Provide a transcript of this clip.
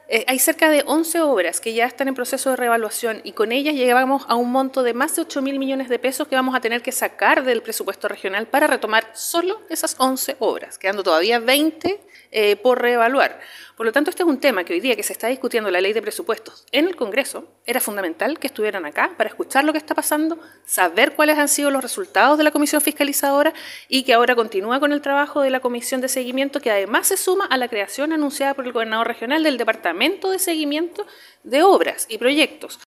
Hay cerca de 11 obras que ya están en proceso de reevaluación y con ellas llegamos a un monto de más de 8.000 millones de pesos que vamos a tener que sacar del presupuesto regional para retomar solo esas 11 obras, quedando todavía 20 por reevaluar. Por lo tanto, este es un tema que hoy día que se está discutiendo la ley de presupuestos en el Congreso, era fundamental que estuvieran acá para escuchar lo que está pasando, saber cuáles han sido los resultados de la Comisión Fiscalizadora y que ahora continúa con el trabajo de la Comisión de Seguimiento, que además se suma a la creación anunciada por el gobernador regional del Departamento de Seguimiento de Obras y Proyectos.